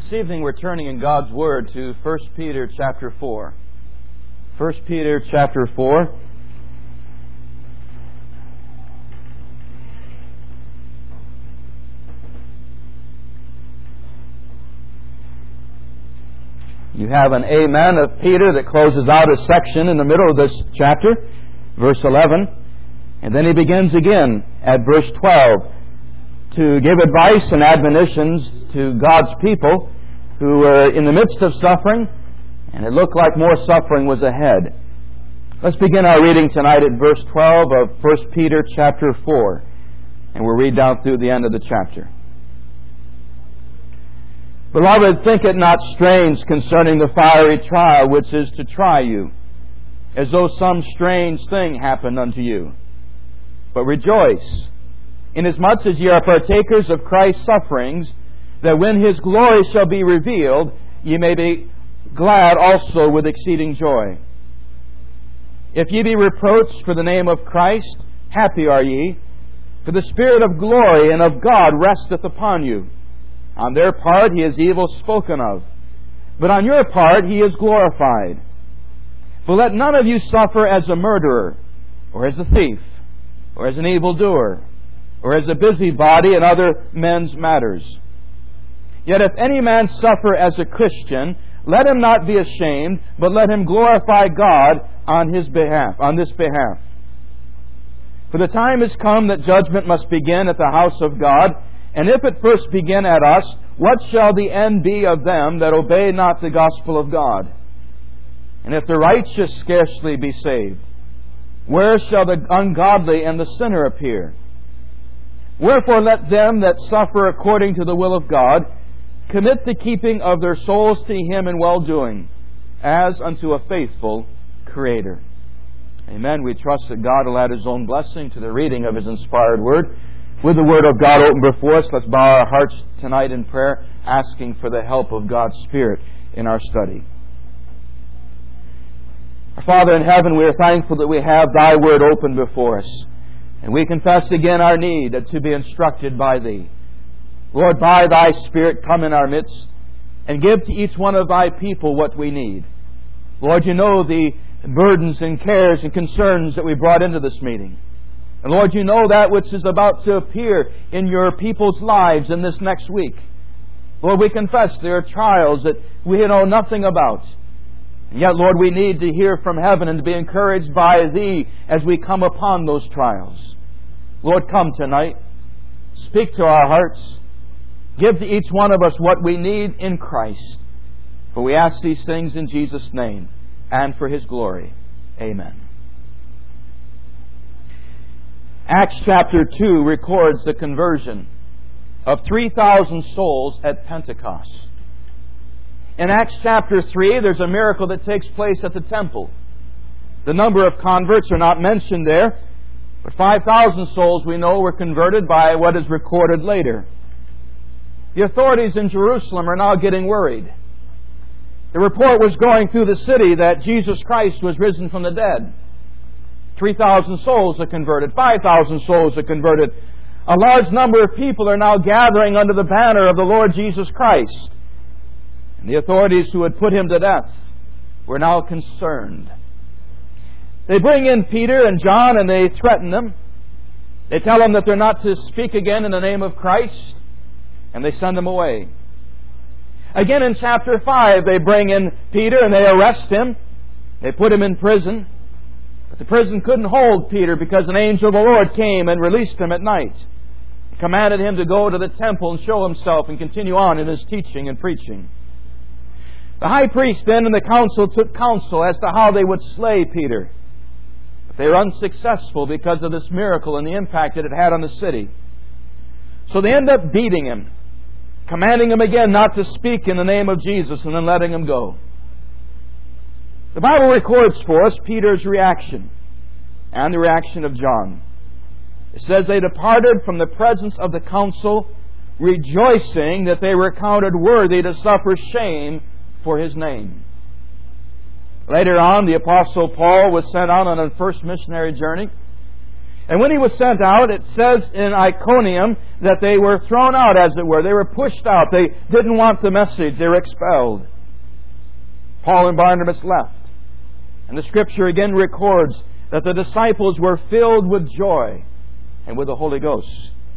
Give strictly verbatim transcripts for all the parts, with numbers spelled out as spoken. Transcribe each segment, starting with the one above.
This evening we're turning in God's Word to First Peter chapter four. First Peter chapter four. You have an amen of Peter that closes out a section in the middle of this chapter, verse eleven. And then he begins again at verse twelve to give advice and admonitions to God's people who were in the midst of suffering, and it looked like more suffering was ahead. Let's begin our reading tonight at verse twelve of First Peter chapter four, and we'll read down through the end of the chapter. Beloved, think it not strange concerning the fiery trial which is to try you, as though some strange thing happened unto you. But rejoice, inasmuch as ye are partakers of Christ's sufferings, that when His glory shall be revealed, ye may be glad also with exceeding joy. If ye be reproached for the name of Christ, happy are ye, for the Spirit of glory and of God resteth upon you. On their part He is evil spoken of, but on your part He is glorified. For let none of you suffer as a murderer, or as a thief, or as an evildoer, or as a busybody in other men's matters. Yet if any man suffer as a Christian, let him not be ashamed, but let him glorify God on his behalf, on this behalf. For the time is come that judgment must begin at the house of God, and if it first begin at us, what shall the end be of them that obey not the gospel of God? And if the righteous scarcely be saved, where shall the ungodly and the sinner appear? Wherefore let them that suffer according to the will of God commit the keeping of their souls to Him in well-doing, as unto a faithful Creator. Amen. We trust that God will add His own blessing to the reading of His inspired Word. With the Word of God open before us, let's bow our hearts tonight in prayer, asking for the help of God's Spirit in our study. Our Father in heaven, we are thankful that we have Thy Word open before us. And we confess again our need to be instructed by Thee. Lord, by Thy Spirit come in our midst and give to each one of Thy people what we need. Lord, You know the burdens and cares and concerns that we brought into this meeting. And Lord, You know that which is about to appear in Your people's lives in this next week. Lord, we confess there are trials that we know nothing about. And yet, Lord, we need to hear from heaven and to be encouraged by Thee as we come upon those trials. Lord, come tonight. Speak to our hearts. Give to each one of us what we need in Christ. For we ask these things in Jesus' name and for His glory. Amen. Acts chapter two records the conversion of three thousand souls at Pentecost. In Acts chapter three, there's a miracle that takes place at the temple. The number of converts are not mentioned there, but five thousand souls we know were converted by what is recorded later. The authorities in Jerusalem are now getting worried. The report was going through the city that Jesus Christ was risen from the dead. three thousand souls are converted. five thousand souls are converted. A large number of people are now gathering under the banner of the Lord Jesus Christ. And the authorities who had put Him to death were now concerned. They bring in Peter and John and they threaten them. They tell them that they're not to speak again in the name of Christ, and they send them away. Again in chapter five, they bring in Peter and they arrest him. They put him in prison. But the prison couldn't hold Peter because an angel of the Lord came and released him at night. He commanded him to go to the temple and show himself and continue on in his teaching and preaching. The high priest then and the council took counsel as to how they would slay Peter. But they were unsuccessful because of this miracle and the impact that it had on the city. So they end up beating him, commanding him again not to speak in the name of Jesus, and then letting him go. The Bible records for us Peter's reaction and the reaction of John. It says they departed from the presence of the council, rejoicing that they were counted worthy to suffer shame for His name. Later on, the Apostle Paul was sent out on a first missionary journey. And when he was sent out, it says in Iconium that they were thrown out, as it were. They were pushed out. They didn't want the message. They were expelled. Paul and Barnabas left. And the Scripture again records that the disciples were filled with joy and with the Holy Ghost.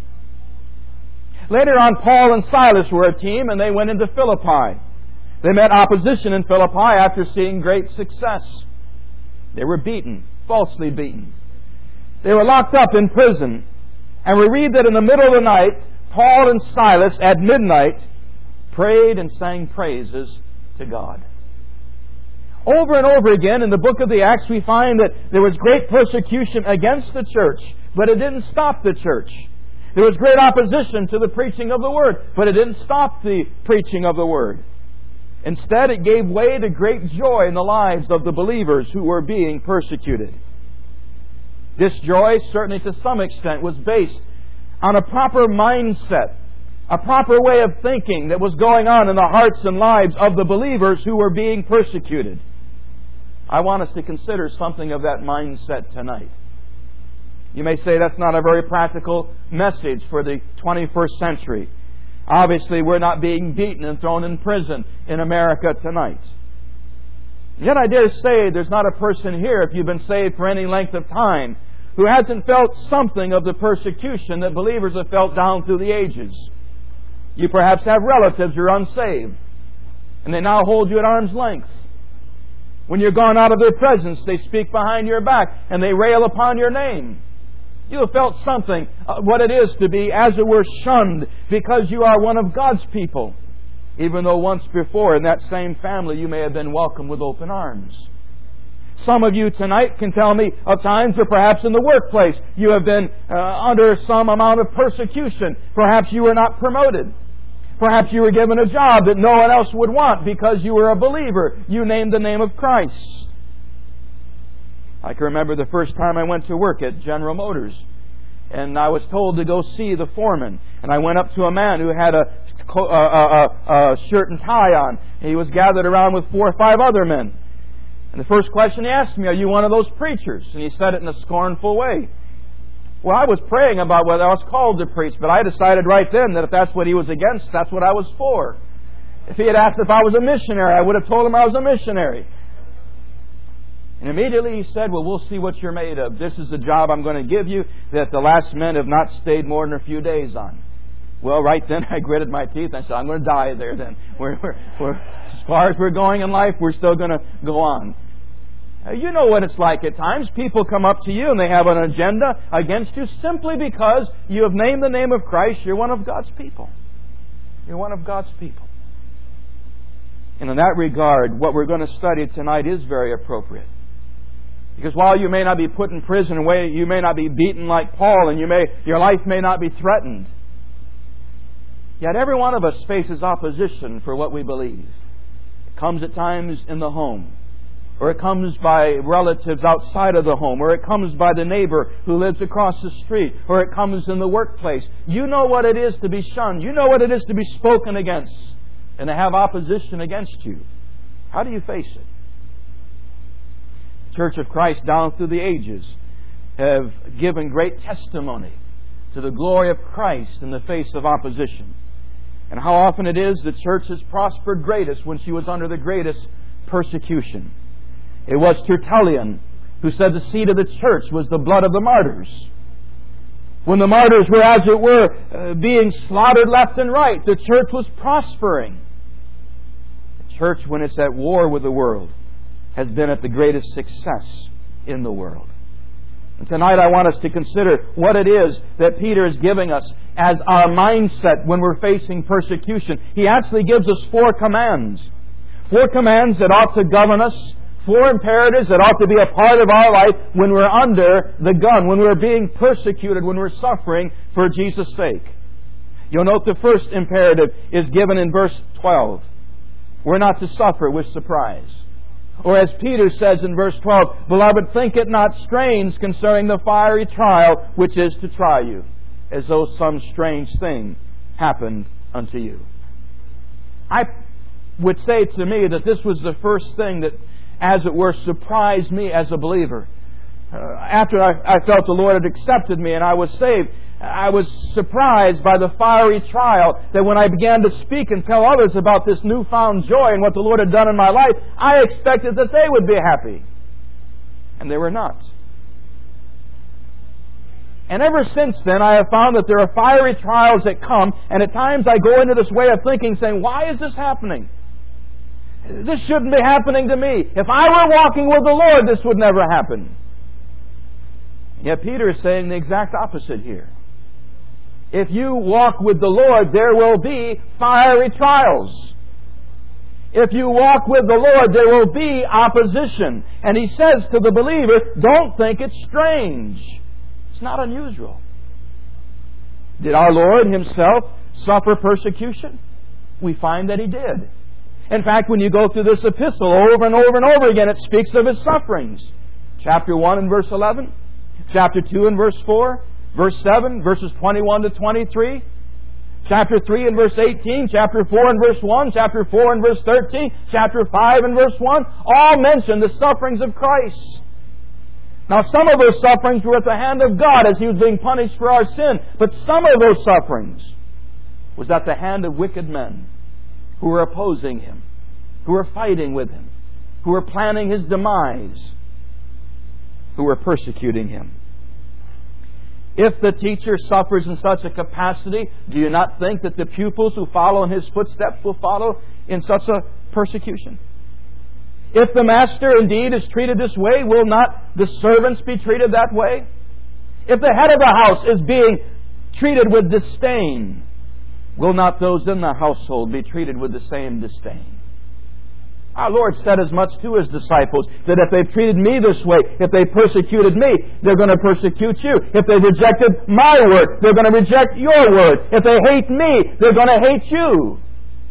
Later on, Paul and Silas were a team, and they went into Philippi. They met opposition in Philippi after seeing great success. They were beaten, falsely beaten. They were locked up in prison. And we read that in the middle of the night, Paul and Silas at midnight prayed and sang praises to God. Over and over again in the book of the Acts, we find that there was great persecution against the church, but it didn't stop the church. There was great opposition to the preaching of the Word, but it didn't stop the preaching of the Word. Instead, it gave way to great joy in the lives of the believers who were being persecuted. This joy, certainly to some extent, was based on a proper mindset, a proper way of thinking that was going on in the hearts and lives of the believers who were being persecuted. I want us to consider something of that mindset tonight. You may say that's not a very practical message for the twenty-first century. Obviously, we're not being beaten and thrown in prison in America tonight. Yet I dare say there's not a person here, if you've been saved for any length of time, who hasn't felt something of the persecution that believers have felt down through the ages. You perhaps have relatives who are unsaved, and they now hold you at arm's length. When you're gone out of their presence, they speak behind your back, and they rail upon your name. You have felt something, uh, what it is to be, as it were, shunned because you are one of God's people, even though once before in that same family you may have been welcomed with open arms. Some of you tonight can tell me of times, or perhaps in the workplace, you have been uh, under some amount of persecution. Perhaps you were not promoted. Perhaps you were given a job that no one else would want because you were a believer. You named the name of Christ. I can remember the first time I went to work at General Motors, and I was told to go see the foreman. And I went up to a man who had a, a, a, a shirt and tie on. He was gathered around with four or five other men. And the first question he asked me, "Are you one of those preachers?" And he said it in a scornful way. Well, I was praying about whether I was called to preach, but I decided right then that if that's what he was against, that's what I was for. If he had asked if I was a missionary, I would have told him I was a missionary. And immediately he said, "Well, we'll see what you're made of. This is the job I'm going to give you that the last men have not stayed more than a few days on." Well, right then I gritted my teeth and I said, "I'm going to die there then. We're, we're, we're, as far as we're going in life, we're still going to go on." Uh, you know what it's like at times. People come up to you and they have an agenda against you simply because you have named the name of Christ. You're one of God's people. You're one of God's people. And in that regard, what we're going to study tonight is very appropriate. Because while you may not be put in prison, you may not be beaten like Paul, and you may, your life may not be threatened, yet every one of us faces opposition for what we believe. It comes at times in the home, or it comes by relatives outside of the home, or it comes by the neighbor who lives across the street, or it comes in the workplace. You know what it is to be shunned. You know what it is to be spoken against and to have opposition against you. How do you face it? Church of Christ down through the ages have given great testimony to the glory of Christ in the face of opposition. And how often it is the church has prospered greatest when she was under the greatest persecution. It was Tertullian who said the seed of the church was the blood of the martyrs. When the martyrs were, as it were, uh, being slaughtered left and right, the church was prospering. The church, when it's at war with the world, has been at the greatest success in the world. And tonight I want us to consider what it is that Peter is giving us as our mindset when we're facing persecution. He actually gives us four commands. Four commands that ought to govern us. Four imperatives that ought to be a part of our life when we're under the gun, when we're being persecuted, when we're suffering for Jesus' sake. You'll note the first imperative is given in verse twelve. We're not to suffer with surprise. Or as Peter says in verse twelve, "Beloved, think it not strange concerning the fiery trial which is to try you, as though some strange thing happened unto you." I would say to me that this was the first thing that, as it were, surprised me as a believer. Uh, after I, I felt the Lord had accepted me and I was saved, I was surprised by the fiery trial that when I began to speak and tell others about this newfound joy and what the Lord had done in my life, I expected that they would be happy. And they were not. And ever since then, I have found that there are fiery trials that come, and at times I go into this way of thinking, saying, why is this happening? This shouldn't be happening to me. If I were walking with the Lord, this would never happen. Yet Peter is saying the exact opposite here. If you walk with the Lord, there will be fiery trials. If you walk with the Lord, there will be opposition. And he says to the believer, don't think it's strange. It's not unusual. Did our Lord Himself suffer persecution? We find that He did. In fact, when you go through this epistle over and over and over again, it speaks of His sufferings. Chapter one and verse eleven. Chapter two and verse four. Verse seven, verses twenty-one to twenty-three. Chapter three and verse eighteen. Chapter four and verse one. Chapter four and verse thirteen. Chapter five and verse one. All mention the sufferings of Christ. Now, some of those sufferings were at the hand of God as He was being punished for our sin. But some of those sufferings was at the hand of wicked men who were opposing Him, who were fighting with Him, who were planning His demise, who were persecuting Him. If the teacher suffers in such a capacity, do you not think that the pupils who follow in His footsteps will follow in such a persecution? If the master indeed is treated this way, will not the servants be treated that way? If the head of the house is being treated with disdain, will not those in the household be treated with the same disdain? Our Lord said as much to His disciples, that if they've treated me this way, if they persecuted me, they're going to persecute you. If they've rejected my word, they're going to reject your word. If they hate me, they're going to hate you.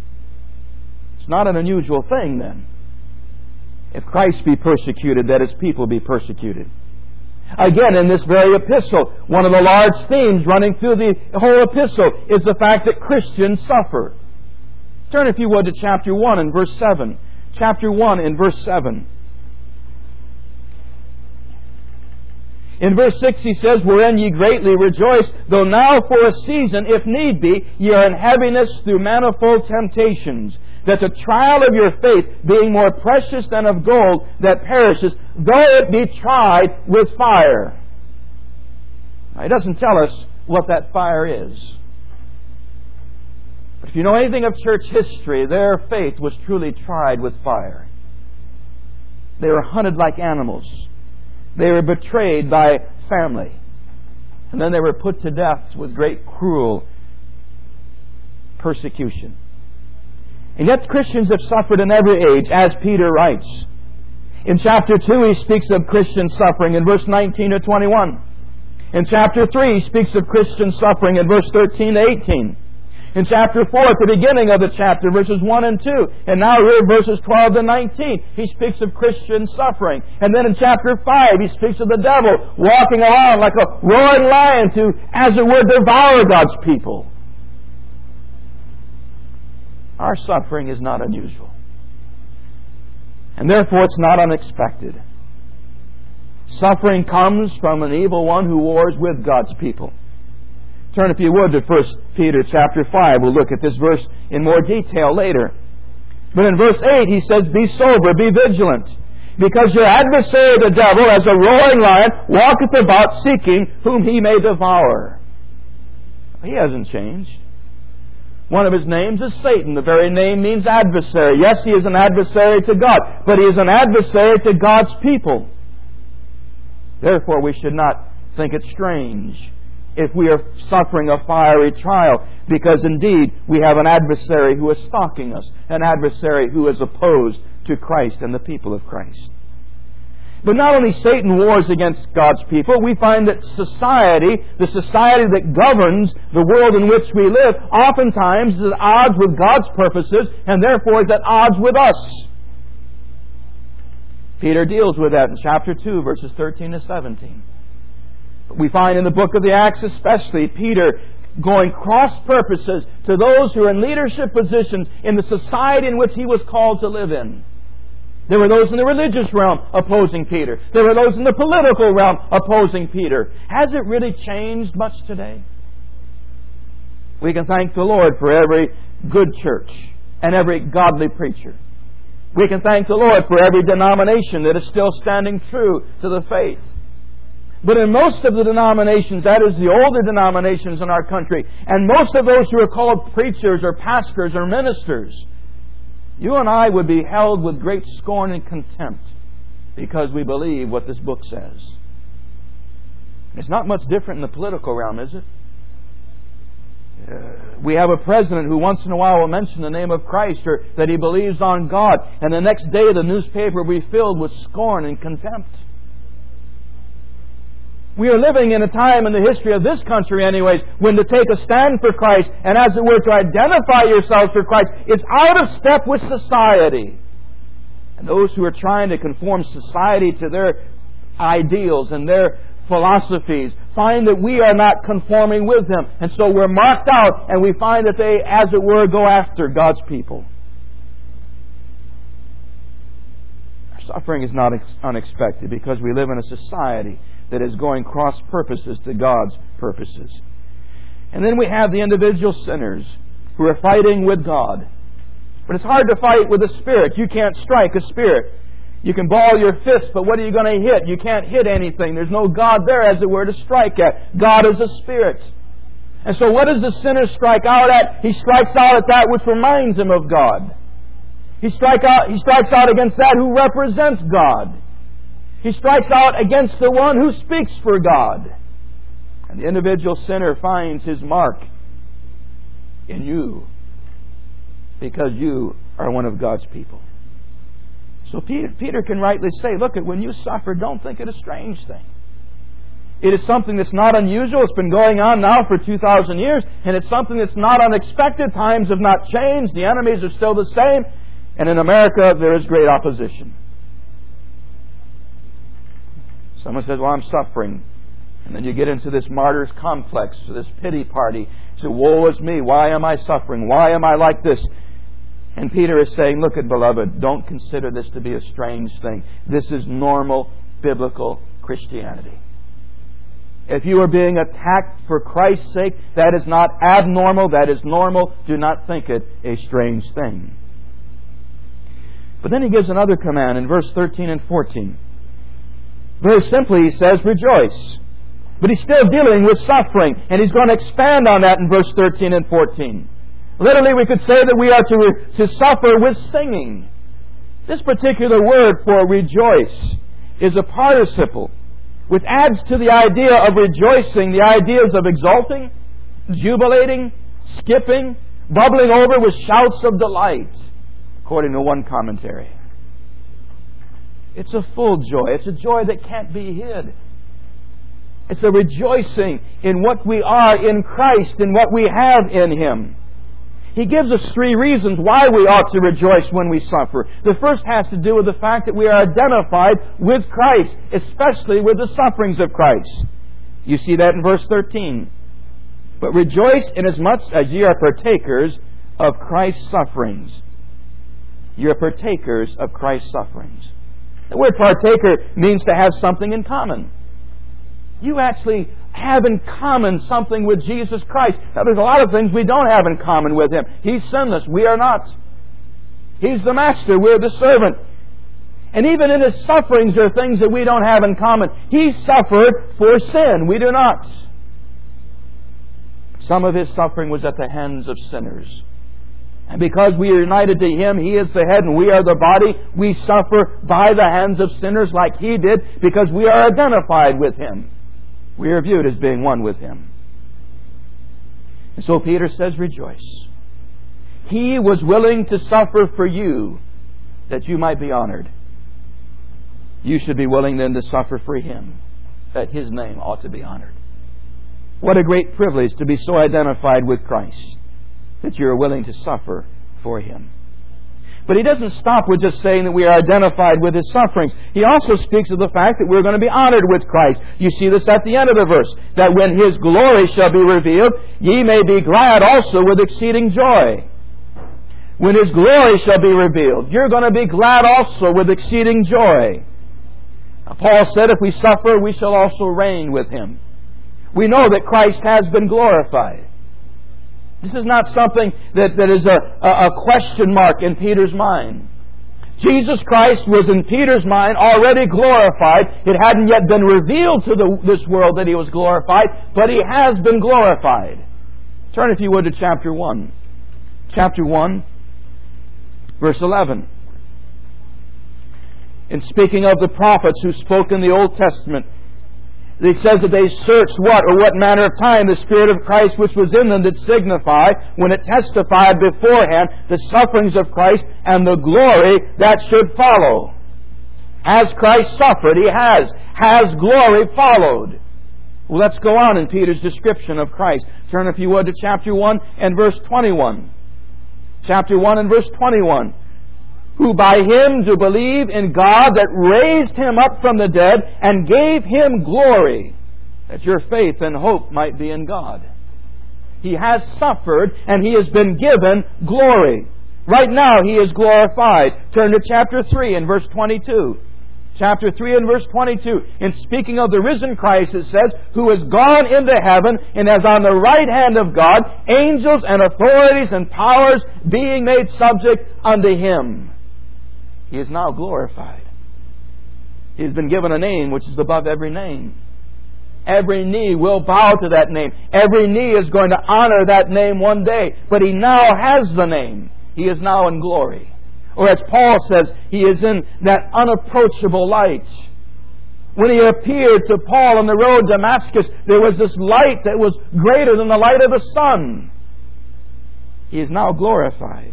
It's not an unusual thing then. If Christ be persecuted, that His people be persecuted. Again, in this very epistle, one of the large themes running through the whole epistle is the fact that Christians suffer. Turn, if you would, to chapter one and verse seven. Chapter one and verse seven. In verse six he says, wherein ye greatly rejoice, though now for a season, if need be, ye are in heaviness through manifold temptations, that the trial of your faith, being more precious than of gold that perishes, though it be tried with fire. Now, he doesn't tell us what that fire is. But if you know anything of church history, their faith was truly tried with fire. They were hunted like animals. They were betrayed by family. And then they were put to death with great cruel persecution. And yet Christians have suffered in every age, as Peter writes. In chapter two he speaks of Christian suffering in verse nineteen to twenty-one. In chapter three he speaks of Christian suffering in verse thirteen to eighteen. In chapter four, at the beginning of the chapter, verses one and two. And now here, verses twelve to nineteen, he speaks of Christian suffering. And then in chapter five, he speaks of the devil walking along like a roaring lion to, as it were, devour God's people. Our suffering is not unusual. And therefore it's not unexpected. Suffering comes from an evil one who wars with God's people. Turn, if you would, to First Peter chapter five. We'll look at this verse in more detail later. But in verse eight he says, be sober, be vigilant, because your adversary the devil, as a roaring lion, walketh about seeking whom he may devour. He hasn't changed. One of his names is Satan. The very name means adversary. Yes, he is an adversary to God, but he is an adversary to God's people. Therefore, we should not think it strange if we are suffering a fiery trial, because indeed we have an adversary who is stalking us, an adversary who is opposed to Christ and the people of Christ. But not only Satan wars against God's people, we find that society, the society that governs the world in which we live, oftentimes is at odds with God's purposes and therefore is at odds with us. Peter deals with that in chapter two, verses thirteen to seventeen. We find in the book of the Acts especially, Peter going cross purposes to those who are in leadership positions in the society in which he was called to live in. There were those in the religious realm opposing Peter. There were those in the political realm opposing Peter. Has it really changed much today? We can thank the Lord for every good church and every godly preacher. We can thank the Lord for every denomination that is still standing true to the faith. But in most of the denominations, that is the older denominations in our country, and most of those who are called preachers or pastors or ministers, you and I would be held with great scorn and contempt because we believe what this book says. It's not much different in the political realm, is it? Uh, we have a president who once in a while will mention the name of Christ or that he believes on God, and the next day the newspaper will be filled with scorn and contempt. We are living in a time in the history of this country anyways, when to take a stand for Christ and as it were to identify yourselves for Christ is out of step with society. And those who are trying to conform society to their ideals and their philosophies find that we are not conforming with them. And so we're marked out and we find that they, as it were, go after God's people. Our suffering is not unexpected because we live in a society that is going cross purposes to God's purposes. And then we have the individual sinners who are fighting with God. But it's hard to fight with a spirit. You can't strike a spirit. You can ball your fist, but what are you going to hit? You can't hit anything. There's no God there, as it were, to strike at. God is a spirit. And so what does the sinner strike out at? He strikes out at that which reminds him of God. He, strike out, he strikes out against that who represents God. He strikes out against the one who speaks for God. And the individual sinner finds his mark in you because you are one of God's people. So Peter, Peter can rightly say, look, when you suffer, don't think it a strange thing. It is something that's not unusual. It's been going on now for two thousand years, and it's something that's not unexpected. Times have not changed. The enemies are still the same. And in America, there is great opposition. Someone says, well, I'm suffering. And then you get into this martyr's complex, this pity party. You say, woe is me. Why am I suffering? Why am I like this? And Peter is saying, look at, beloved, don't consider this to be a strange thing. This is normal biblical Christianity. If you are being attacked for Christ's sake, that is not abnormal. That is normal. Do not think it a strange thing. But then he gives another command in verse thirteen and fourteen. Very simply, he says, rejoice. But he's still dealing with suffering, and he's going to expand on that in verse thirteen and fourteen. Literally, we could say that we are to, to suffer with singing. This particular word for rejoice is a participle, which adds to the idea of rejoicing the ideas of exulting, jubilating, skipping, bubbling over with shouts of delight, according to one commentary. It's a full joy. It's a joy that can't be hid. It's a rejoicing in what we are in Christ and what we have in Him. He gives us three reasons why we ought to rejoice when we suffer. The first has to do with the fact that we are identified with Christ, especially with the sufferings of Christ. You see that in verse thirteen. But rejoice inasmuch as ye are partakers of Christ's sufferings. Ye are partakers of Christ's sufferings. The word partaker means to have something in common. You actually have in common something with Jesus Christ. Now, there's a lot of things we don't have in common with Him. He's sinless. We are not. He's the master. We're the servant. And even in His sufferings, there are things that we don't have in common. He suffered for sin. We do not. Some of His suffering was at the hands of sinners. And because we are united to Him, He is the head and we are the body, we suffer by the hands of sinners like He did because we are identified with Him. We are viewed as being one with Him. And so Peter says, rejoice. He was willing to suffer for you that you might be honored. You should be willing then to suffer for Him, that His name ought to be honored. What a great privilege to be so identified with Christ that you are willing to suffer for Him. But he doesn't stop with just saying that we are identified with His sufferings. He also speaks of the fact that we're going to be honored with Christ. You see this at the end of the verse, that when His glory shall be revealed, ye may be glad also with exceeding joy. when His glory shall be revealed. You're going to be glad also with exceeding joy. Now, Paul said, if we suffer, we shall also reign with Him. We know that Christ has been glorified. This is not something that, that is a, a, a question mark in Peter's mind. Jesus Christ was in Peter's mind already glorified. It hadn't yet been revealed to the, this world that He was glorified, but He has been glorified. Turn, if you would, to chapter one. Chapter one, verse eleven. In speaking of the prophets who spoke in the Old Testament, it says that they searched what or what manner of time the Spirit of Christ which was in them did signify, when it testified beforehand the sufferings of Christ and the glory that should follow. Has Christ suffered? He has. Has glory followed? Well, let's go on in Peter's description of Christ. Turn, if you would, to chapter one and verse twenty-one. Chapter one and verse twenty-one. Who by Him do believe in God that raised Him up from the dead and gave Him glory, that your faith and hope might be in God. He has suffered and He has been given glory. Right now He is glorified. Turn to chapter three and verse twenty-two. Chapter three and verse twenty-two. In speaking of the risen Christ, it says, who is gone into heaven and is on the right hand of God, angels and authorities and powers being made subject unto Him. He is now glorified. He has been given a name which is above every name. Every knee will bow to that name. Every knee is going to honor that name one day. But He now has the name. He is now in glory. Or as Paul says, He is in that unapproachable light. When He appeared to Paul on the road to Damascus, there was this light that was greater than the light of the sun. He is now glorified.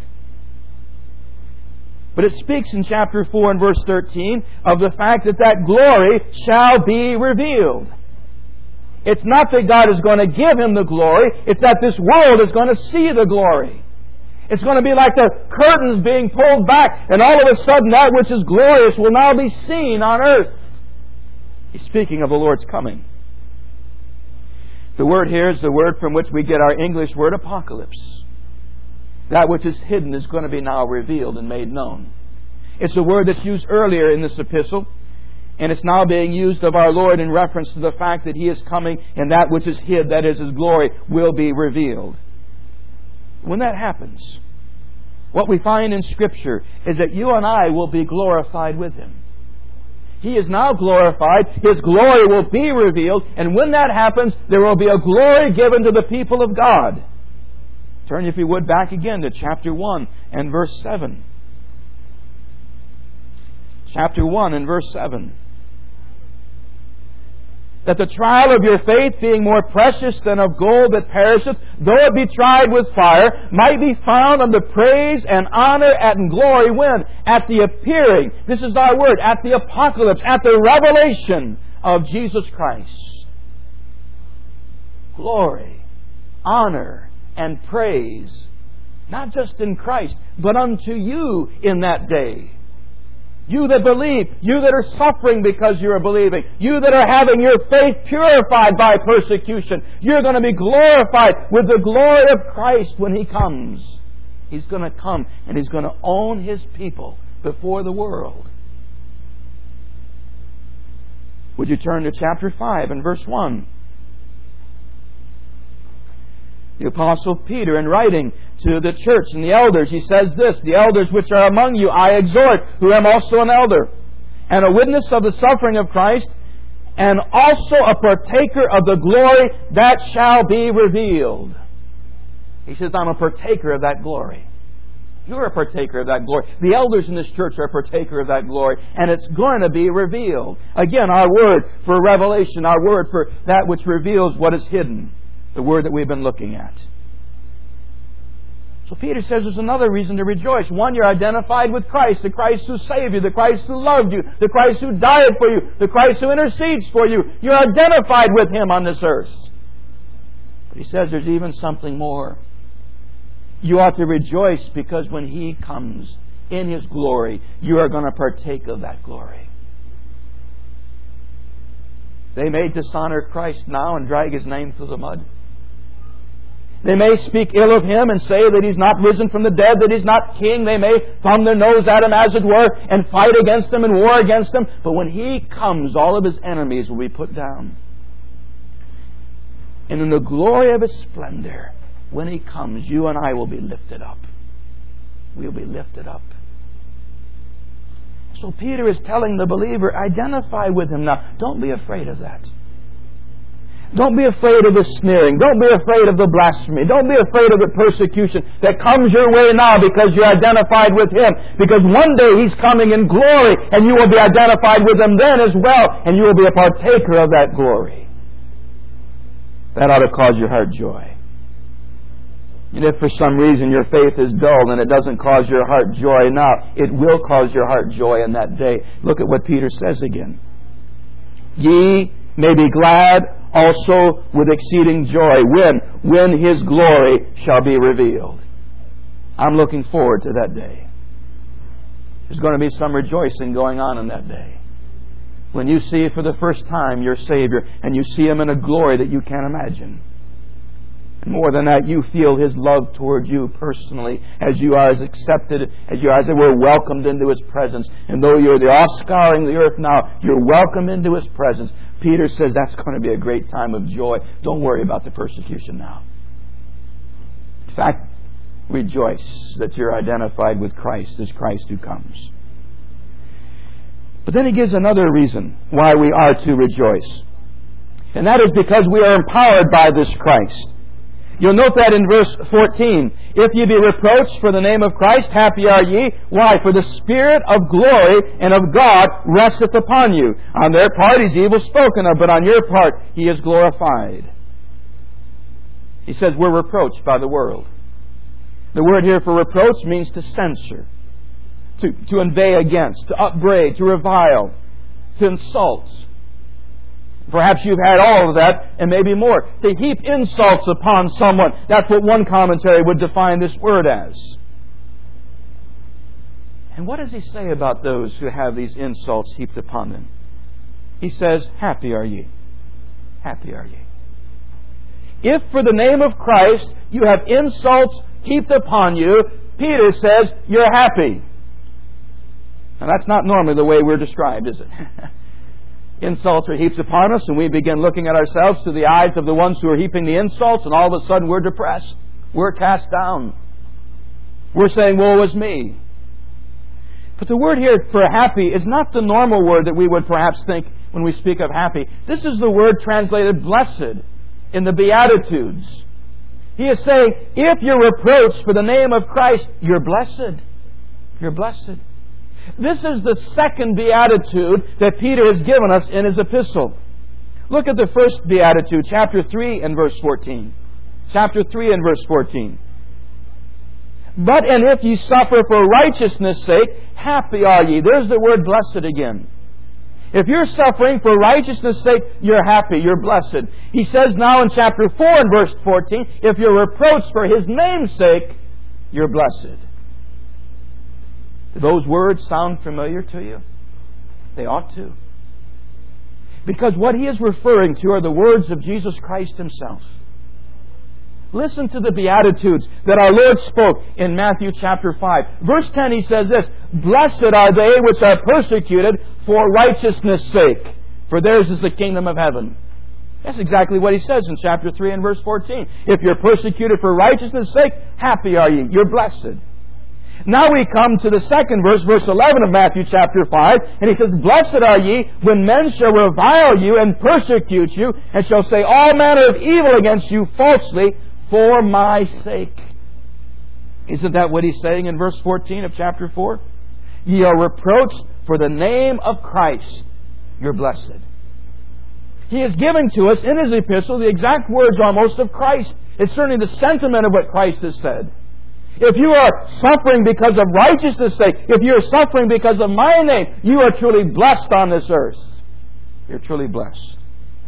But it speaks in chapter four and verse thirteen of the fact that that glory shall be revealed. It's not that God is going to give Him the glory. It's that this world is going to see the glory. It's going to be like the curtains being pulled back, and all of a sudden that which is glorious will now be seen on earth. He's speaking of the Lord's coming. The word here is the word from which we get our English word apocalypse. That which is hidden is going to be now revealed and made known. It's a word that's used earlier in this epistle, and it's now being used of our Lord in reference to the fact that He is coming and that which is hid, that is His glory, will be revealed. When that happens, what we find in Scripture is that you and I will be glorified with Him. He is now glorified. His glory will be revealed, and when that happens, there will be a glory given to the people of God. Turn, if you would, back again to chapter one and verse seven. Chapter one and verse seven. That the trial of your faith, being more precious than of gold that perisheth, though it be tried with fire, might be found unto praise and honor and glory when? At the appearing, this is our word, at the apocalypse, at the revelation of Jesus Christ. Glory, honor, and praise, not just in Christ, but unto you in that day. You that believe, you that are suffering because you are believing, you that are having your faith purified by persecution, you're going to be glorified with the glory of Christ when He comes. He's going to come and He's going to own His people before the world. Would you turn to chapter five and verse one? The Apostle Peter, in writing to the church and the elders, he says this, the elders which are among you I exhort, who am also an elder, and a witness of the suffering of Christ, and also a partaker of the glory that shall be revealed. He says, I'm a partaker of that glory. You're a partaker of that glory. The elders in this church are a partaker of that glory, and it's going to be revealed. Again, our word for revelation, our word for that which reveals what is hidden. The word that we've been looking at. So Peter says there's another reason to rejoice. One, you're identified with Christ, the Christ who saved you, the Christ who loved you, the Christ who died for you, the Christ who intercedes for you. You're identified with Him on this earth. But he says there's even something more. You ought to rejoice because when He comes in His glory, you are going to partake of that glory. They may dishonor Christ now and drag His name through the mud. They may speak ill of Him and say that He's not risen from the dead, that He's not King. They may thumb their nose at Him, as it were, and fight against Him and war against Him. But when He comes, all of His enemies will be put down. And in the glory of His splendor, when He comes, you and I will be lifted up. We'll be lifted up. So Peter is telling the believer, identify with Him now. Don't be afraid of that. Don't be afraid of the sneering. Don't be afraid of the blasphemy. Don't be afraid of the persecution that comes your way now because you're identified with Him. Because one day He's coming in glory and you will be identified with Him then as well, and you will be a partaker of that glory. That ought to cause your heart joy. And if for some reason your faith is dull and it doesn't cause your heart joy now, it will cause your heart joy in that day. Look at what Peter says again. Ye may be glad also with exceeding joy when, when His glory shall be revealed. I'm looking forward to that day. There's going to be some rejoicing going on in that day. When you see for the first time your Savior and you see Him in a glory that you can't imagine. More than that, you feel His love toward you personally as you are as accepted, as you are as they were welcomed into His presence. And though you're the offscouring of the earth now, you're welcomed into His presence. Peter says that's going to be a great time of joy. Don't worry about the persecution now. In fact, rejoice that you're identified with Christ as Christ who comes. But then he gives another reason why we are to rejoice. And that is because we are empowered by this Christ. You'll note that in verse fourteen. If ye be reproached for the name of Christ, happy are ye. Why? For the Spirit of glory and of God resteth upon you. On their part He's evil spoken of, but on your part He is glorified. He says we're reproached by the world. The word here for reproach means to censure, to, to inveigh against, to upbraid, to revile, to insult. Perhaps you've had all of that and maybe more. To heap insults upon someone. That's what one commentary would define this word as. And what does he say about those who have these insults heaped upon them? He says, happy are ye. Happy are ye. If for the name of Christ you have insults heaped upon you, Peter says you're happy. Now that's not normally the way we're described, is it? Insults are heaped upon us, and we begin looking at ourselves through the eyes of the ones who are heaping the insults, and all of a sudden we're depressed. We're cast down. We're saying, woe is me. But the word here for happy is not the normal word that we would perhaps think when we speak of happy. This is the word translated blessed in the Beatitudes. He is saying, if you're reproached for the name of Christ, you're blessed. You're blessed. This is the second beatitude that Peter has given us in his epistle. Look at the first beatitude, chapter three and verse fourteen. Chapter three and verse fourteen. But and if ye suffer for righteousness' sake, happy are ye. There's the word blessed again. If you're suffering for righteousness' sake, you're happy, you're blessed. He says now in chapter four and verse fourteen, if you're reproached for His name's sake, you're blessed. Do those words sound familiar to you? They ought to. Because what he is referring to are the words of Jesus Christ Himself. Listen to the Beatitudes that our Lord spoke in Matthew chapter five. Verse ten, He says this, blessed are they which are persecuted for righteousness' sake, for theirs is the kingdom of heaven. That's exactly what He says in chapter three and verse fourteen. If you're persecuted for righteousness' sake, happy are ye. You're blessed. Now we come to the second verse, verse eleven of Matthew chapter five, and he says, blessed are ye when men shall revile you and persecute you, and shall say all manner of evil against you falsely for my sake. Isn't that what he's saying in verse fourteen of chapter four? Ye are reproached for the name of Christ. You're blessed. He is giving to us in his epistle the exact words almost of Christ. It's certainly the sentiment of what Christ has said. If you are suffering because of righteousness' sake, if you are suffering because of my name, you are truly blessed on this earth. You're truly blessed.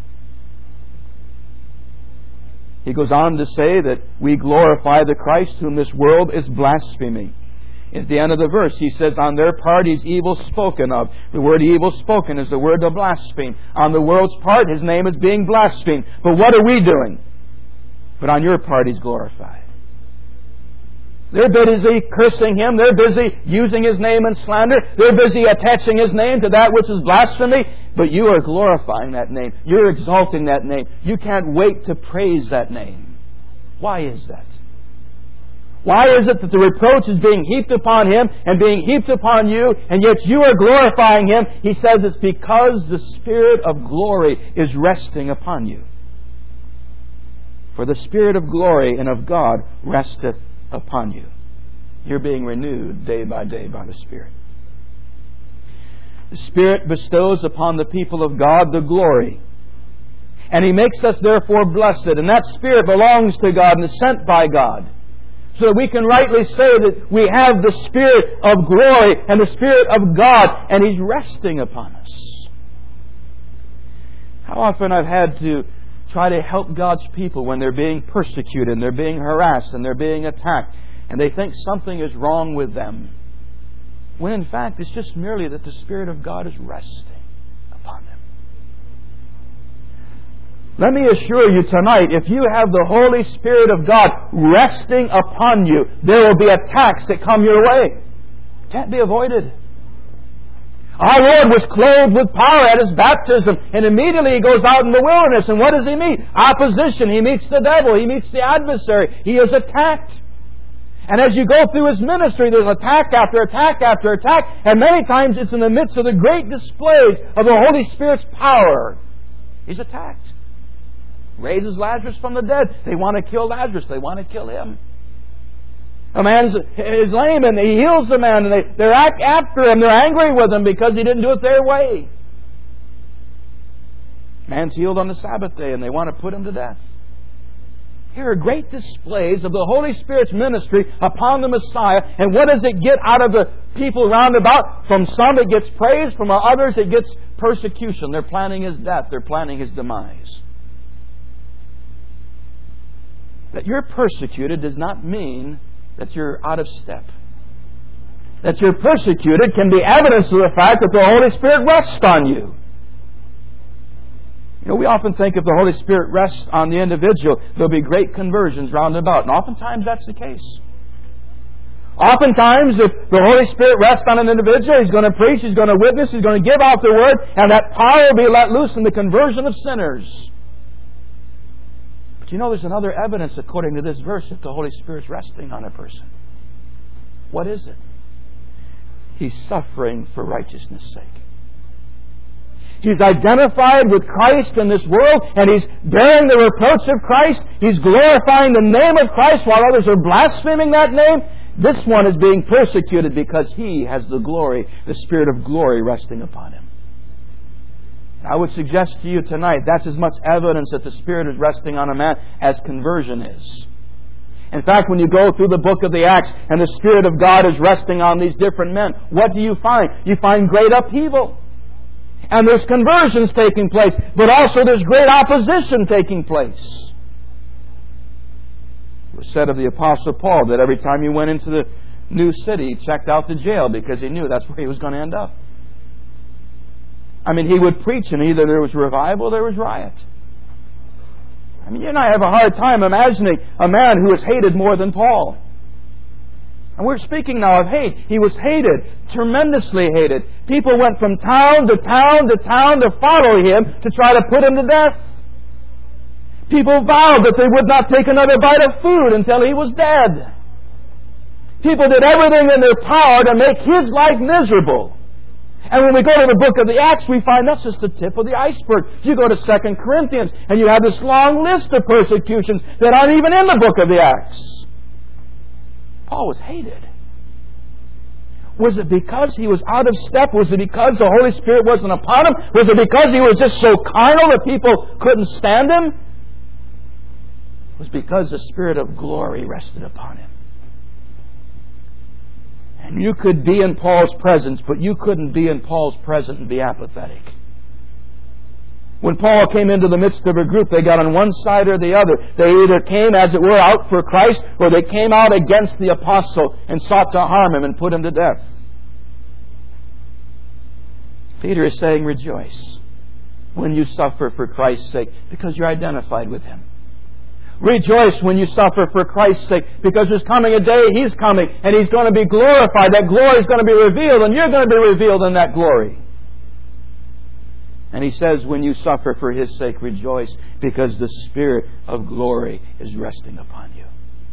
He goes on to say that we glorify the Christ whom this world is blaspheming. At the end of the verse, he says, on their part He's evil spoken of. The word evil spoken is the word to blaspheme. On the world's part, His name is being blasphemed. But what are we doing? But on your part, He's glorified. They're busy cursing Him. They're busy using His name in slander. They're busy attaching His name to that which is blasphemy. But you are glorifying that name. You're exalting that name. You can't wait to praise that name. Why is that? Why is it that the reproach is being heaped upon Him and being heaped upon you, and yet you are glorifying Him? He says it's because the Spirit of glory is resting upon you. For the Spirit of glory and of God resteth upon you. You're being renewed day by day by the Spirit. The Spirit bestows upon the people of God the glory. And He makes us therefore blessed. And that Spirit belongs to God and is sent by God. So that we can rightly say that we have the Spirit of glory and the Spirit of God, and He's resting upon us. How often I've had to try to help God's people when they're being persecuted and they're being harassed and they're being attacked, and they think something is wrong with them, when in fact it's just merely that the Spirit of God is resting upon them. Let me assure you tonight, if you have the Holy Spirit of God resting upon you, there will be attacks that come your way. Can't be avoided. Our Lord was clothed with power at His baptism, and immediately He goes out in the wilderness, and what does He meet? Opposition. He meets the devil. He meets the adversary. He is attacked. And as you go through His ministry, there's attack after attack after attack, and many times it's in the midst of the great displays of the Holy Spirit's power. He's attacked. Raises Lazarus from the dead. They want to kill Lazarus. They want to kill him. A man is lame and He heals the man, and they, they're after him. They're angry with him because he didn't do it their way. Man's healed on the Sabbath day and they want to put him to death. Here are great displays of the Holy Spirit's ministry upon the Messiah. And what does it get out of the people round about? From some it gets praise. From others it gets persecution. They're planning His death. They're planning His demise. That you're persecuted does not mean that you're out of step. That you're persecuted can be evidence of the fact that the Holy Spirit rests on you. You know, we often think if the Holy Spirit rests on the individual, there'll be great conversions round about. And oftentimes that's the case. Oftentimes, if the Holy Spirit rests on an individual, He's going to preach, He's going to witness, He's going to give out the Word, and that power will be let loose in the conversion of sinners. But you know, there's another evidence according to this verse if the Holy Spirit's resting on a person. What is it? He's suffering for righteousness' sake. He's identified with Christ in this world, and He's bearing the reproach of Christ. He's glorifying the name of Christ while others are blaspheming that name. This one is being persecuted because he has the glory, the Spirit of glory resting upon him. I would suggest to you tonight that's as much evidence that the Spirit is resting on a man as conversion is. In fact, when you go through the book of the Acts and the Spirit of God is resting on these different men, what do you find? You find great upheaval. And there's conversions taking place, but also there's great opposition taking place. It was said of the Apostle Paul that every time he went into the new city, he checked out the jail because he knew that's where he was going to end up. I mean, he would preach and either there was revival or there was riot. I mean, you and I have a hard time imagining a man who was hated more than Paul. And we're speaking now of hate. He was hated, tremendously hated. People went from town to town to town to follow him to try to put him to death. People vowed that they would not take another bite of food until he was dead. People did everything in their power to make his life miserable. And when we go to the book of the Acts, we find that's just the tip of the iceberg. You go to Second Corinthians, and you have this long list of persecutions that aren't even in the book of the Acts. Paul was hated. Was it because he was out of step? Was it because the Holy Spirit wasn't upon him? Was it because he was just so carnal that people couldn't stand him? It was because the Spirit of glory rested upon him. And you could be in Paul's presence, but you couldn't be in Paul's presence and be apathetic. When Paul came into the midst of a group, they got on one side or the other. They either came, as it were, out for Christ, or they came out against the apostle and sought to harm him and put him to death. Peter is saying, rejoice when you suffer for Christ's sake, because you're identified with him. rejoice when you suffer for Christ's sake, because there's coming a day He's coming and He's going to be glorified. That glory is going to be revealed, and you're going to be revealed in that glory. And He says, when you suffer for His sake, rejoice, because the Spirit of glory is resting upon you.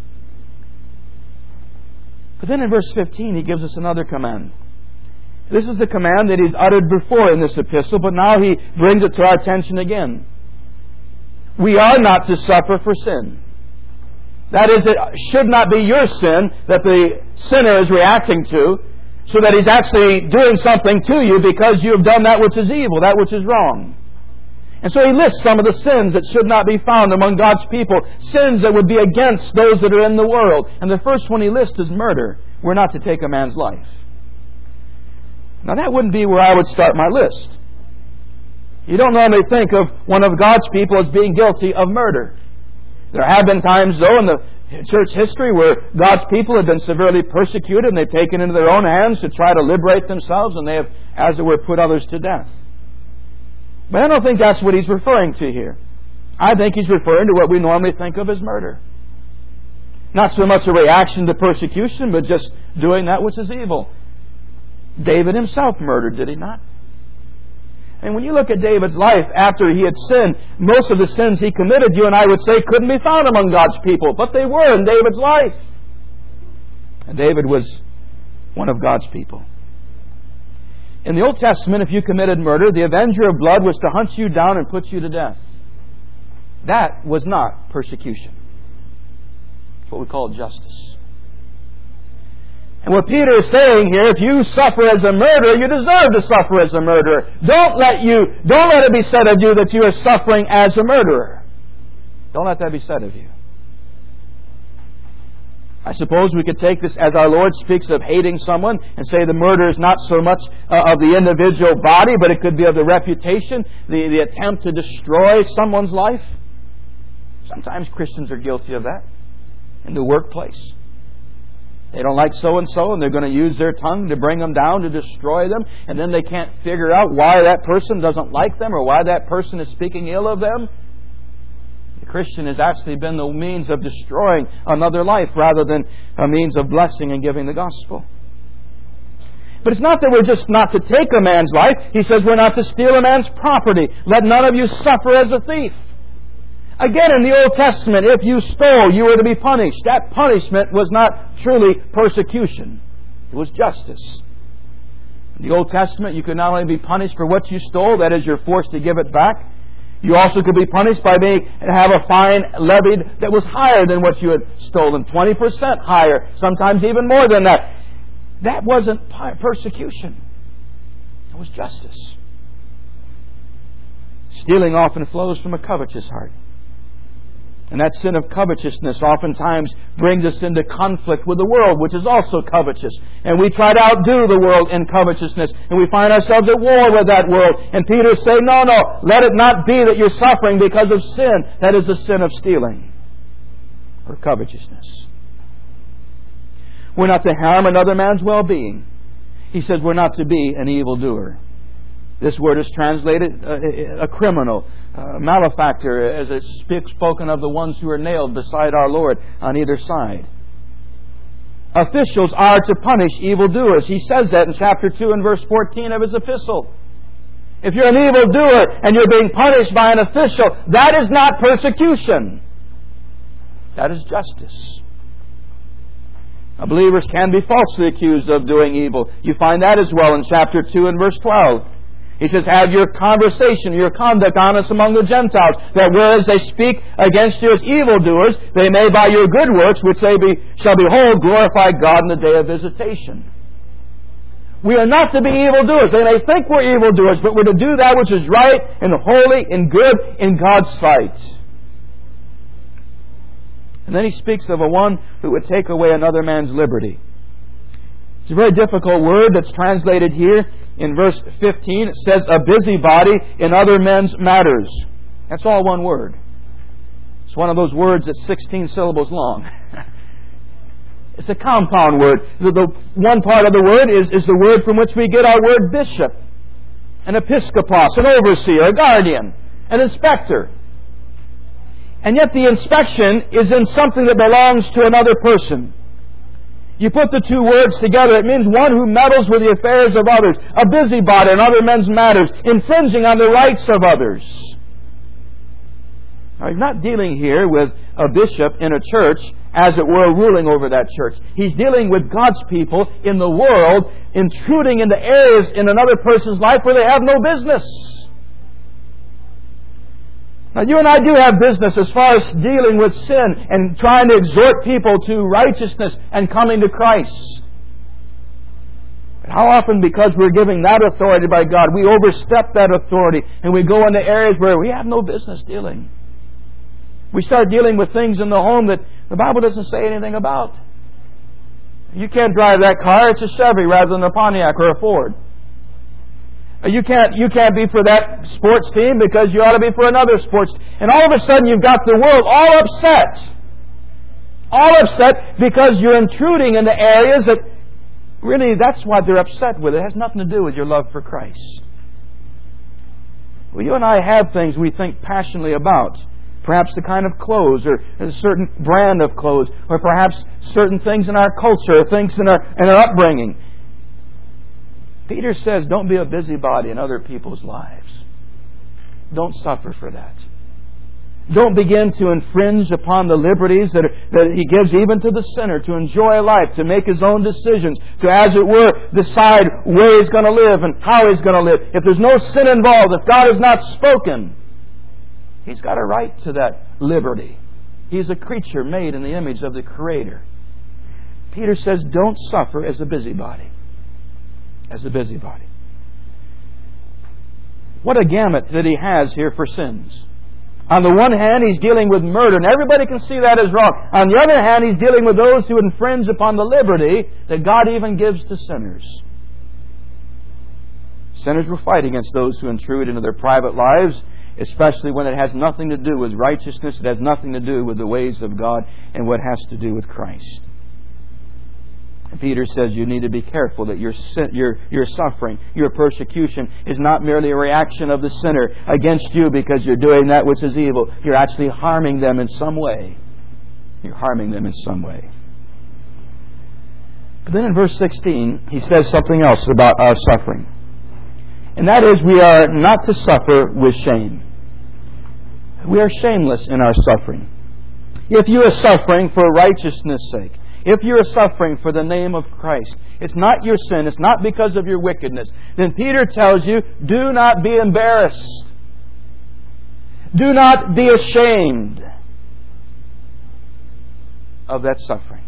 But then in verse fifteen, He gives us another command. This is the command that He's uttered before in this epistle, but now He brings it to our attention again. We are not to suffer for sin. That is, it should not be your sin that the sinner is reacting to, so that he's actually doing something to you because you have done that which is evil, that which is wrong. And so He lists some of the sins that should not be found among God's people, sins that would be against those that are in the world. And the first one He lists is murder. We're not to take a man's life. Now that wouldn't be where I would start my list. You don't normally think of one of God's people as being guilty of murder. There have been times, though, in the church history where God's people have been severely persecuted and they've taken into their own hands to try to liberate themselves, and they have, as it were, put others to death. But I don't think that's what He's referring to here. I think He's referring to what we normally think of as murder. Not so much a reaction to persecution, but just doing that which is evil. David himself murdered, did he not? And when you look at David's life after he had sinned, most of the sins he committed, you and I would say, couldn't be found among God's people. But they were in David's life. And David was one of God's people. In the Old Testament, if you committed murder, the avenger of blood was to hunt you down and put you to death. That was not persecution. It's what we call justice. And what Peter is saying here, if you suffer as a murderer, you deserve to suffer as a murderer. Don't let you, don't let it be said of you that you are suffering as a murderer. Don't let that be said of you. I suppose we could take this as our Lord speaks of hating someone and say the murder is not so much uh, of the individual body, but it could be of the reputation, the, the attempt to destroy someone's life. Sometimes Christians are guilty of that in the workplace. They don't like so-and-so, and they're going to use their tongue to bring them down, to destroy them. And then they can't figure out why that person doesn't like them or why that person is speaking ill of them. The Christian has actually been the means of destroying another life rather than a means of blessing and giving the gospel. But it's not that we're just not to take a man's life. He says we're not to steal a man's property. Let none of you suffer as a thief. Again, in the Old Testament, if you stole, you were to be punished. That punishment was not truly persecution. It was justice. In the Old Testament, you could not only be punished for what you stole, that is, you're forced to give it back. You also could be punished by being have a fine levied that was higher than what you had stolen, twenty percent higher, sometimes even more than that. That wasn't persecution. It was justice. Stealing often flows from a covetous heart. And that sin of covetousness oftentimes brings us into conflict with the world, which is also covetous. And we try to outdo the world in covetousness. And we find ourselves at war with that world. And Peter's saying, no, no, let it not be that you're suffering because of sin. That is the sin of stealing or covetousness. We're not to harm another man's well-being. He says we're not to be an evildoer. This word is translated uh, a criminal, uh, malefactor, as it's spoken of the ones who are nailed beside our Lord on either side. Officials are to punish evildoers. He says that in chapter two and verse fourteen of his epistle. If you're an evildoer and you're being punished by an official, that is not persecution. That is justice. Now, believers can be falsely accused of doing evil. You find that as well in chapter two and verse twelve. He says, have your conversation, your conduct honest among the Gentiles, that whereas they speak against you as evildoers, they may by your good works, which they be, shall behold, glorify God in the day of visitation. We are not to be evildoers. They may think we're evildoers, but we're to do that which is right and holy and good in God's sight. And then he speaks of a one who would take away another man's liberty. It's a very difficult word that's translated here in verse fifteen. It says, a busybody in other men's matters. That's all one word. It's one of those words that's sixteen syllables long. It's a compound word. The, the one part of the word is, is the word from which we get our word bishop, an episkopos, an overseer, a guardian, an inspector. And yet the inspection is in something that belongs to another person. You put the two words together, it means one who meddles with the affairs of others, a busybody in other men's matters, infringing on the rights of others. Now, he's not dealing here with a bishop in a church, as it were, ruling over that church. He's dealing with God's people in the world, intruding into areas in another person's life where they have no business. Now, you and I do have business as far as dealing with sin and trying to exhort people to righteousness and coming to Christ. But how often, because we're giving that authority by God, we overstep that authority and we go into areas where we have no business dealing. We start dealing with things in the home that the Bible doesn't say anything about. You can't drive that car, it's a Chevy rather than a Pontiac or a Ford. You can't, you can't be for that sports team because you ought to be for another sports team. And all of a sudden you've got the world all upset. All upset because you're intruding into areas that really, that's why they're upset with. It has nothing to do with your love for Christ. Well, you and I have things we think passionately about. Perhaps the kind of clothes, or a certain brand of clothes, or perhaps certain things in our culture, or things in our, in our upbringing. Peter says, don't be a busybody in other people's lives. Don't suffer for that. Don't begin to infringe upon the liberties that, are, that He gives even to the sinner to enjoy life, to make his own decisions, to, as it were, decide where he's going to live and how he's going to live. If there's no sin involved, if God has not spoken, he's got a right to that liberty. He's a creature made in the image of the Creator. Peter says, don't suffer as a busybody. As a busybody. What a gamut that he has here for sins. On the one hand, he's dealing with murder, and everybody can see that as wrong. On the other hand, he's dealing with those who infringe upon the liberty that God even gives to sinners. Sinners will fight against those who intrude into their private lives, especially when it has nothing to do with righteousness, it has nothing to do with the ways of God, and what has to do with Christ. And Peter says you need to be careful that your sin, your your suffering, your persecution is not merely a reaction of the sinner against you because you're doing that which is evil. You're actually harming them in some way. You're harming them in some way. But then in verse sixteen, he says something else about our suffering. And that is, we are not to suffer with shame. We are shameless in our suffering. If you are suffering for righteousness' sake, if you are suffering for the name of Christ, it's not your sin, it's not because of your wickedness, then Peter tells you, do not be embarrassed. Do not be ashamed of that suffering.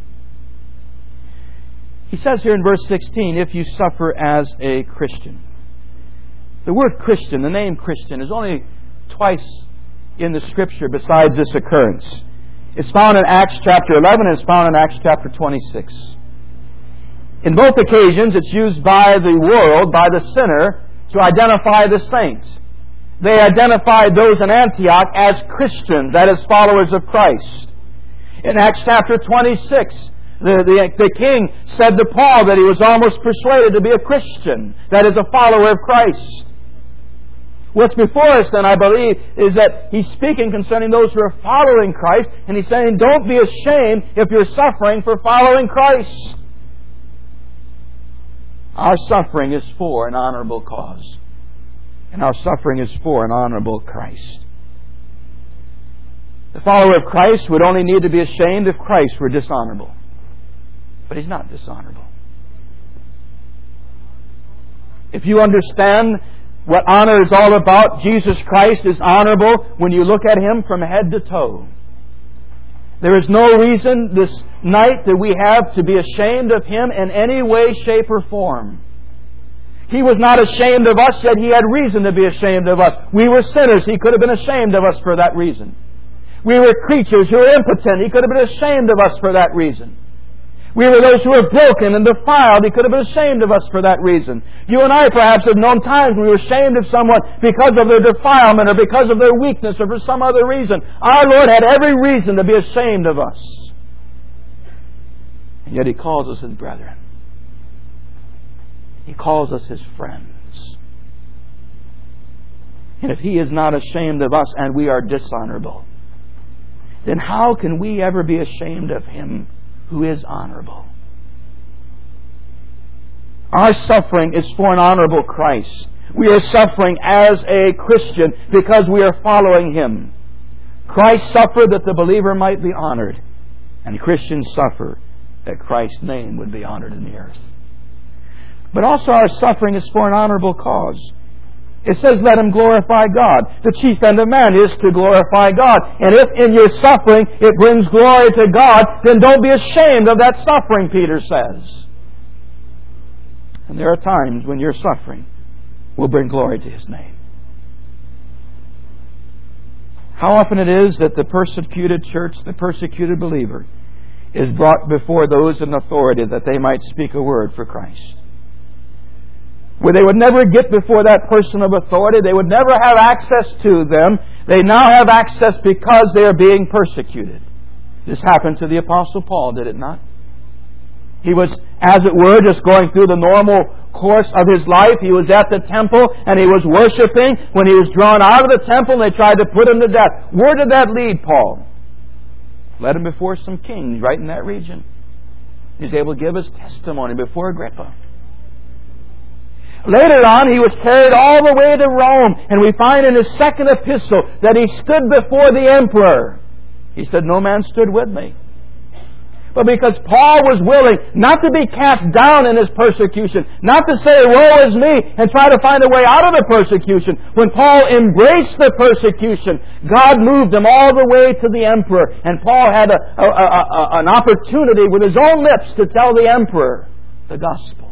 He says here in verse sixteen, if you suffer as a Christian. The word Christian, the name Christian, is only twice in the Scripture besides this occurrence. It's found in Acts chapter eleven and it's found in Acts chapter twenty-six. In both occasions, it's used by the world, by the sinner, to identify the saints. They identified those in Antioch as Christians, that is, followers of Christ. In Acts chapter twenty-six, the, the, the king said to Paul that he was almost persuaded to be a Christian, that is, a follower of Christ. What's before us then, I believe, is that he's speaking concerning those who are following Christ, and he's saying, don't be ashamed if you're suffering for following Christ. Our suffering is for an honorable cause. And our suffering is for an honorable Christ. The follower of Christ would only need to be ashamed if Christ were dishonorable. But He's not dishonorable. If you understand what honor is all about, Jesus Christ is honorable when you look at Him from head to toe. There is no reason this night that we have to be ashamed of Him in any way, shape, or form. He was not ashamed of us, yet He had reason to be ashamed of us. We were sinners. He could have been ashamed of us for that reason. We were creatures who were impotent. He could have been ashamed of us for that reason. We were those who were broken and defiled. He could have been ashamed of us for that reason. You and I perhaps have known times when we were ashamed of someone because of their defilement or because of their weakness or for some other reason. Our Lord had every reason to be ashamed of us. And yet He calls us His brethren. He calls us His friends. And if He is not ashamed of us and we are dishonorable, then how can we ever be ashamed of Him who is honorable? Our suffering is for an honorable Christ. We are suffering as a Christian because we are following Him. Christ suffered that the believer might be honored, and Christians suffer that Christ's name would be honored in the earth. But also our suffering is for an honorable cause. It says, let him glorify God. The chief end of man is to glorify God. And if in your suffering it brings glory to God, then don't be ashamed of that suffering, Peter says. And there are times when your suffering will bring glory to His name. How often it is that the persecuted church, the persecuted believer, is brought before those in authority that they might speak a word for Christ. Where they would never get before that person of authority, they would never have access to them. They now have access because they are being persecuted. This happened to the Apostle Paul, did it not? He was, as it were, just going through the normal course of his life. He was at the temple and he was worshiping. When he was drawn out of the temple, they tried to put him to death. Where did that lead Paul? Led him before some kings right in that region. He was able to give his testimony before Agrippa. Later on, he was carried all the way to Rome, and we find in his second epistle that he stood before the emperor. He said, no man stood with me. But because Paul was willing not to be cast down in his persecution, not to say, woe is me, and try to find a way out of the persecution, when Paul embraced the persecution, God moved him all the way to the emperor, and Paul had a, a, a, a, an opportunity with his own lips to tell the emperor the gospel.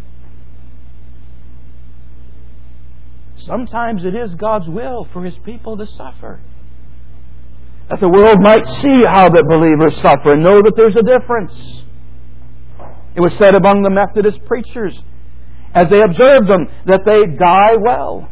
Sometimes it is God's will for His people to suffer, that the world might see how the believers suffer and know that there's a difference. It was said among the Methodist preachers, as they observed them, that they die well.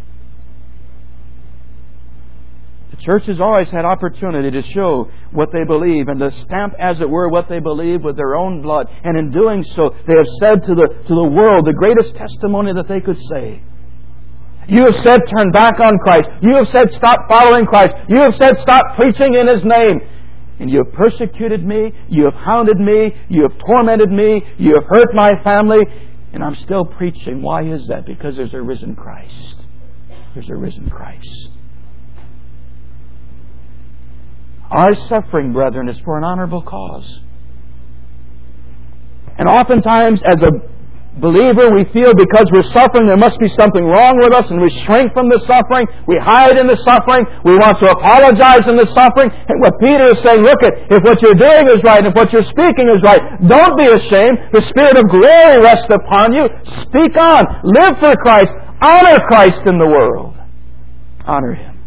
The church has always had opportunity to show what they believe and to stamp, as it were, what they believe with their own blood. And in doing so, they have said to the, to the world the greatest testimony that they could say. You have said, turn back on Christ. You have said, stop following Christ. You have said, stop preaching in His name. And you have persecuted me. You have hounded me. You have tormented me. You have hurt my family. And I'm still preaching. Why is that? Because there's a risen Christ. There's a risen Christ. Our suffering, brethren, is for an honorable cause. And oftentimes, as a believer, we feel because we're suffering there must be something wrong with us, and we shrink from the suffering. We hide in the suffering. We want to apologize in the suffering. And what Peter is saying, look, at if what you're doing is right, if what you're speaking is right, don't be ashamed. The Spirit of glory rests upon you. Speak on. Live for Christ. Honor Christ in the world. Honor Him.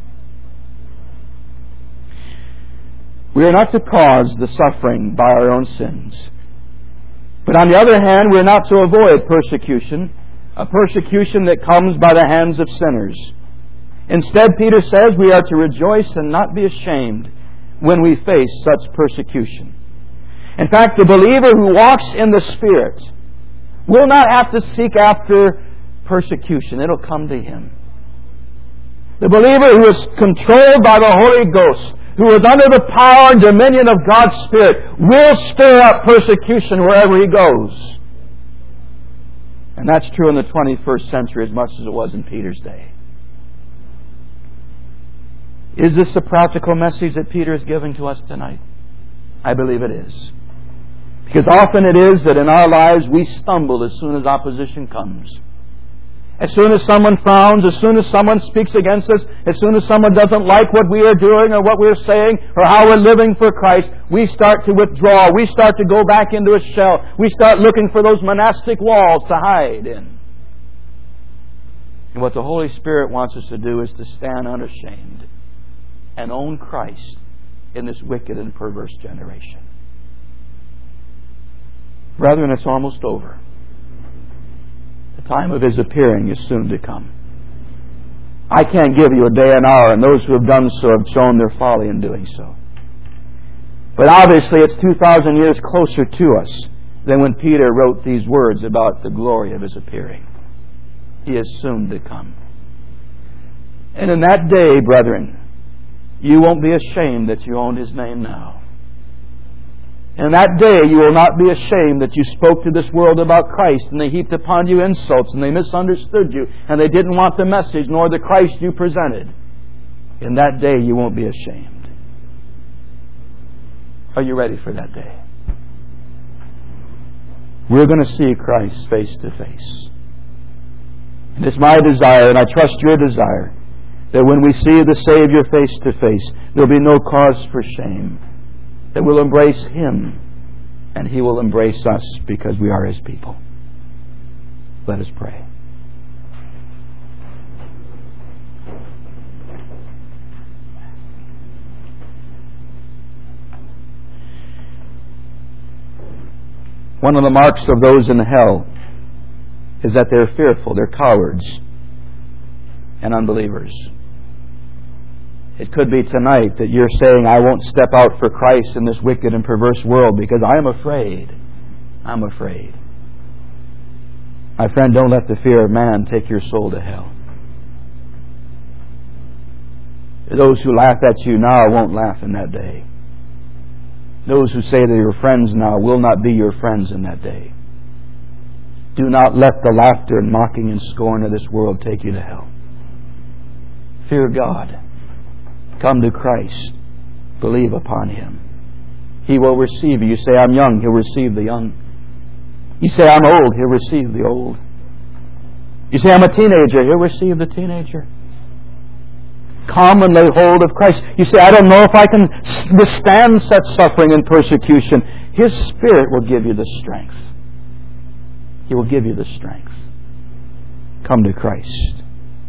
We are not to cause the suffering by our own sins. But on the other hand, we're not to avoid persecution, a persecution that comes by the hands of sinners. Instead, Peter says we are to rejoice and not be ashamed when we face such persecution. In fact, the believer who walks in the Spirit will not have to seek after persecution. It'll come to him. The believer who is controlled by the Holy Ghost, who is under the power and dominion of God's Spirit, will stir up persecution wherever he goes. And that's true in the twenty-first century as much as it was in Peter's day. Is this the practical message that Peter is giving to us tonight? I believe it is. Because often it is that in our lives we stumble as soon as opposition comes. As soon as someone frowns, as soon as someone speaks against us, as soon as someone doesn't like what we are doing or what we're saying or how we're living for Christ, we start to withdraw. We start to go back into a shell. We start looking for those monastic walls to hide in. And what the Holy Spirit wants us to do is to stand unashamed and own Christ in this wicked and perverse generation. Brethren, it's almost over. The time of His appearing is soon to come. I can't give you a day and hour, and those who have done so have shown their folly in doing so. But obviously it's two thousand years closer to us than when Peter wrote these words about the glory of His appearing. He is soon to come. And in that day, brethren, you won't be ashamed that you own His name now. And that day you will not be ashamed that you spoke to this world about Christ and they heaped upon you insults and they misunderstood you and they didn't want the message nor the Christ you presented. In that day you won't be ashamed. Are you ready for that day? We're going to see Christ face to face. And it's my desire, and I trust your desire, that when we see the Savior face to face, there'll be no cause for shame. That we'll embrace Him, and He will embrace us because we are His people. Let us pray. One of the marks of those in hell is that they're fearful, they're cowards and unbelievers. It could be tonight that you're saying, I won't step out for Christ in this wicked and perverse world because I am afraid. I'm afraid. My friend, don't let the fear of man take your soul to hell. Those who laugh at you now won't laugh in that day. Those who say they're your friends now will not be your friends in that day. Do not let the laughter and mocking and scorn of this world take you to hell. Fear God. Come to Christ. Believe upon Him. He will receive you. You say, I'm young. He'll receive the young. You say, I'm old. He'll receive the old. You say, I'm a teenager. He'll receive the teenager. Come and lay hold of Christ. You say, I don't know if I can withstand such suffering and persecution. His Spirit will give you the strength. He will give you the strength. Come to Christ.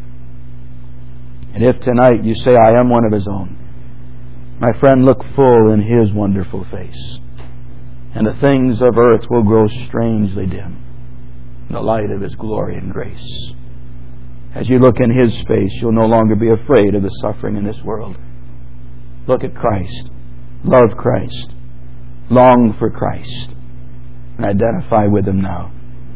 And if tonight you say, I am one of His own, my friend, look full in His wonderful face, and the things of earth will grow strangely dim in the light of His glory and grace. As you look in His face, you'll no longer be afraid of the suffering in this world. Look at Christ. Love Christ. Long for Christ. And identify with Him now.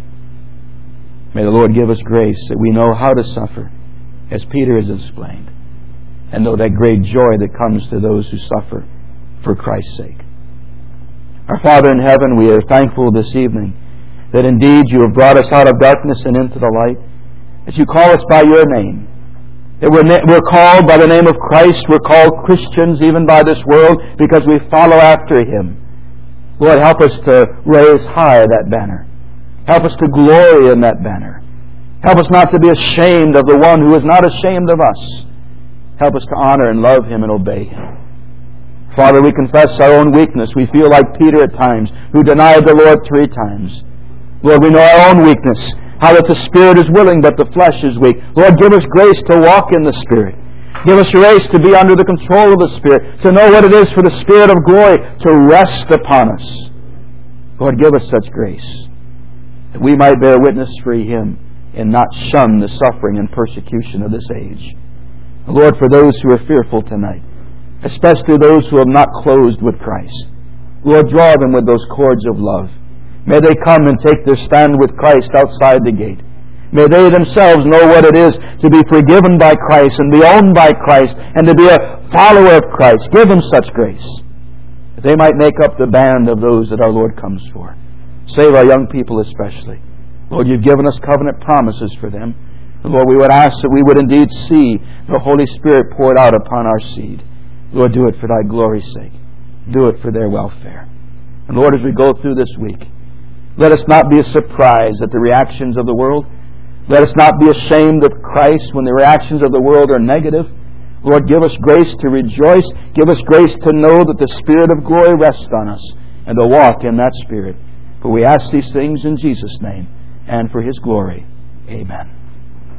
May the Lord give us grace that we know how to suffer, as Peter has explained, and know that great joy that comes to those who suffer for Christ's sake. Our Father in heaven, we are thankful this evening that indeed You have brought us out of darkness and into the light, that You call us by Your name, that we're, na- we're called by the name of Christ, we're called Christians even by this world because we follow after Him. Lord, help us to raise high that banner. Help us to glory in that banner. Help us not to be ashamed of the one who is not ashamed of us. Help us to honor and love Him and obey Him. Father, we confess our own weakness. We feel like Peter at times, who denied the Lord three times. Lord, we know our own weakness, how that the Spirit is willing, but the flesh is weak. Lord, give us grace to walk in the Spirit. Give us grace to be under the control of the Spirit, to know what it is for the Spirit of glory to rest upon us. Lord, give us such grace, that we might bear witness for Him and not shun the suffering and persecution of this age. Lord, for those who are fearful tonight, especially those who have not closed with Christ, Lord, draw them with those cords of love. May they come and take their stand with Christ outside the gate. May they themselves know what it is to be forgiven by Christ and be owned by Christ and to be a follower of Christ. Give them such grace, that they might make up the band of those that our Lord comes for. Save our young people especially. Lord, You've given us covenant promises for them. And Lord, we would ask that we would indeed see the Holy Spirit poured out upon our seed. Lord, do it for Thy glory's sake. Do it for their welfare. And Lord, as we go through this week, let us not be surprised at the reactions of the world. Let us not be ashamed of Christ when the reactions of the world are negative. Lord, give us grace to rejoice. Give us grace to know that the Spirit of glory rests on us and to walk in that Spirit. For we ask these things in Jesus' name and for His glory. Amen.